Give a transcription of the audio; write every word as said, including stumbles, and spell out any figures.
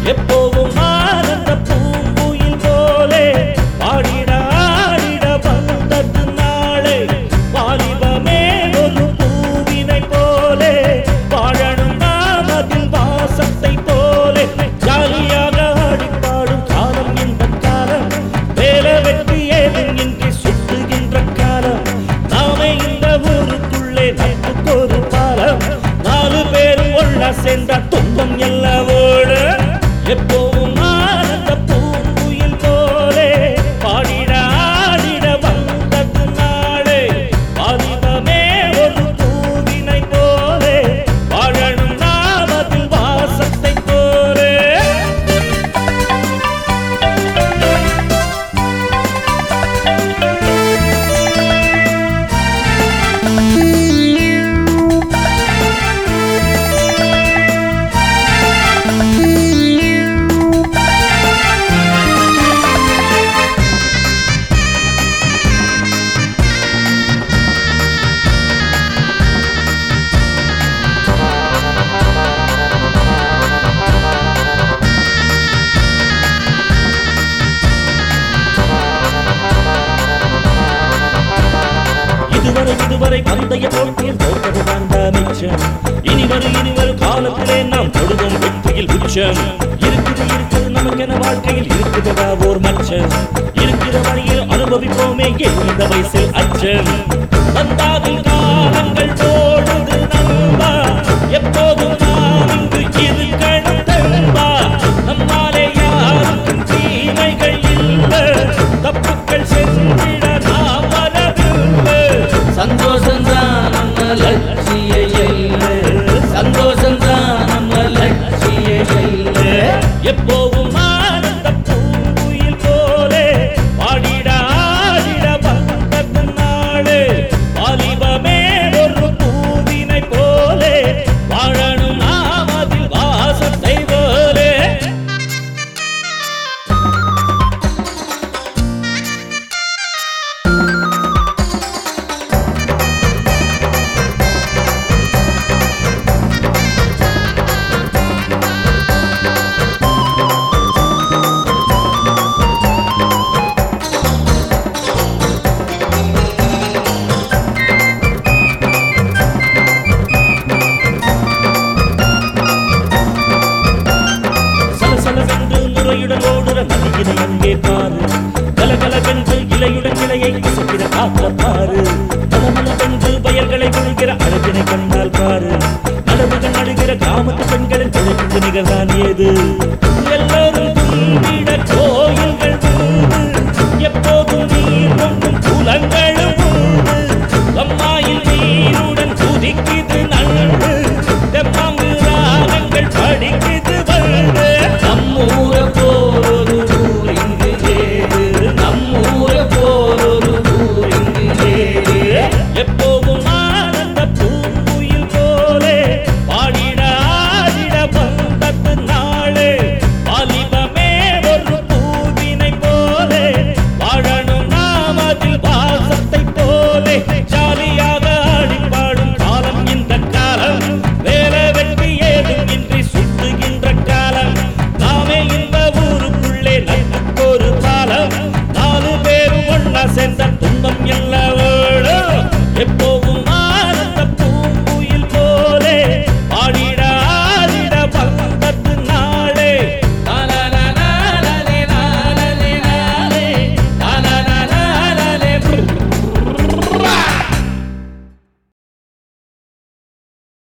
எப்போவும் ஆனந்த பூங்குயில் போலே பாடிட ஆடிட வந்தது நாளே வாலிபமே ஒரு பூவினை போலே வாழணும் நாம் அதில் வாசத்தை போலே ஜாலியாக ஆடிப்பாடும் காலம் இந்த காலம் வேலை வெற்றி ஏதும் இன்றி சுற்றுகின்ற காலம் நாமே இந்த ஊருக்குள்ளே நட்புக்கு ஒரு பாலம் நாலு பேரும் ஒன்னா சேர்ந்த துன்பம் எல்லாம் ஓட எப்போவும் ஆனந்த பூங்குயில் போலே பாடிட ஆடிட வந்தது நாளே வாலிபமே ஒரு பூவினை போலே வாழணும் நாம் அதில் வாசத்தை போலே இதுவரை இதுவரை பந்தய போட்டியில் தோற்றது தான் மிச்சம் இனிவரும் இனிவரும் காலத்திலே நாம் தொடுவோம் வெற்றியில் உச்சம் இருக்குது இருக்குது நமக்கென வாழ்க்கையில் இருக்குதா ஓர் மச்சம் இருக்கிற வழியில் அனுபவிப்போமே இந்த வயசில் அச்சம் வந்தாவில் காலங்கள் ஓடுது நண்பா எப்போதும் நாம் இங்கு இருக்கணும் நண்பா நம்மாலே யாருக்கும் தீமைகள் இல்லை தப்புக்கள் செஞ்சிட நாம் வரவில்லை சந்தோஷம் தான் நம்ம லட்சிய இல்லை சந்தோஷம் தான் நம்ம லட்சிய இல்லை எப்போவும் ஆனந்த பூங்குயில் போலே பாடிட ஆடிட வந்தது நாளே வாலிபமே ஒரு பூவினை போலே வாழணும் நாம் அதில் வாசத்தை போலே முறையுடன் ஓடுற நதியினை அங்கே பாரு கலகலவென்று இலையுடன் இலையை இசைக்கிற காத்த பாரு மலமளவென்று வயல்களை விழுகிற அழகினை கண்டால் பாரு நடவுகள் நடுகிற கிராமத்து பெண்களின் தொழிலுக்கு நிகழ்தான் ஏது எல்லோரும் கும்பிட கோயில்கள் உண்டு எப்போதும் நீர் கொண்டும் குலங்களும் உண்டு அம்மாயில் நீருடன் குதிக்குது நண்டு தெம்மாங்கு ராகங்கள் படிக்குது வந்து நம்மூர போரொரு ஊர் இங்கு ஏது நம்மூர போரொரு ஊர் இங்கு ஏது எப்போவும் ஆனந்த பூங்குயில் போலே பாடிட ஆடிட வந்தது நாளே வாலிபமே ஒரு பூவினை போலே வாழணும் நாம் அதில் வாசத்தை போலே ஜாலியாக ஆடிப்பாடும் காலம் இந்த காலம் வேலை வெற்றி ஏதும் இன்றி சுற்றுகின்ற காலம் நாமே இந்த ஊருக்குள்ளே நட்புக்கு ஒரு பாலம் நாலு பேரும் ஒன்னா சேர்ந்த துன்பம்